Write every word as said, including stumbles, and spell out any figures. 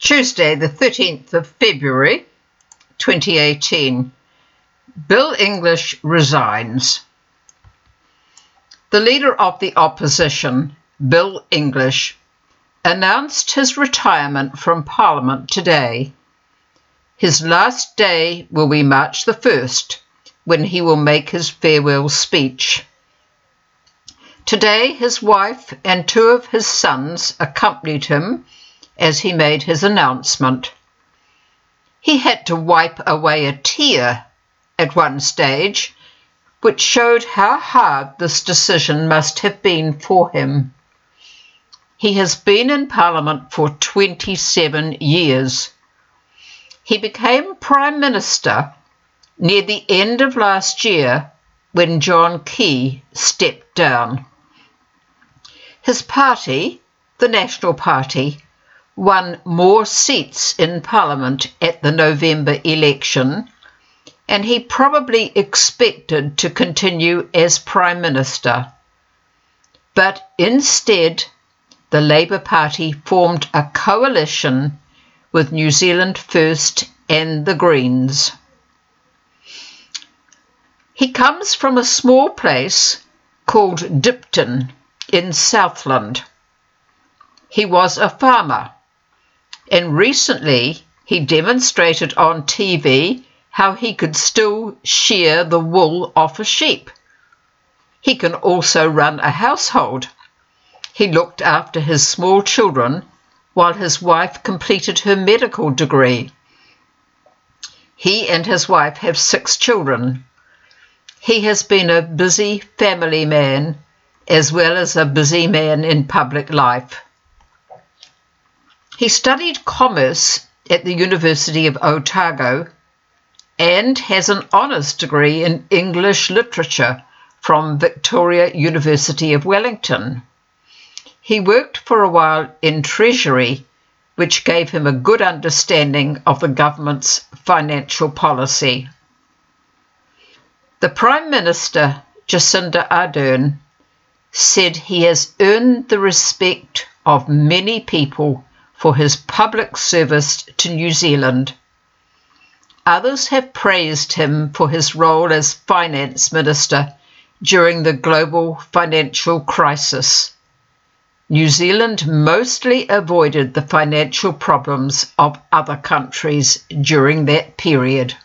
Tuesday, the thirteenth of February, twenty eighteen. Bill English resigns. The leader of the opposition, Bill English, announced his retirement from Parliament today. His last day will be March the first, when he will make his farewell speech. Today, his wife and two of his sons accompanied him as he made his announcement. He had to wipe away a tear at one stage, which showed how hard this decision must have been for him. He has been in Parliament for twenty-seven years. He became Prime Minister near the end of last year when John Key stepped down. His party, the National Party, won more seats in Parliament at the November election, and he probably expected to continue as Prime Minister. But instead, the Labour Party formed a coalition with New Zealand First and the Greens. He comes from a small place called Dipton in Southland. He was a farmer, and recently he demonstrated on T V how he could still shear the wool off a sheep. He can also run a household. He looked after his small children while his wife completed her medical degree. He and his wife have six children. He has been a busy family man as well as a busy man in public life. He studied commerce at the University of Otago and has an honours degree in English literature from Victoria University of Wellington. He worked for a while in Treasury, which gave him a good understanding of the government's financial policy. The Prime Minister, Jacinda Ardern, said he has earned the respect of many people for his public service to New Zealand. Others have praised him for his role as Finance Minister during the global financial crisis. New Zealand mostly avoided the financial problems of other countries during that period.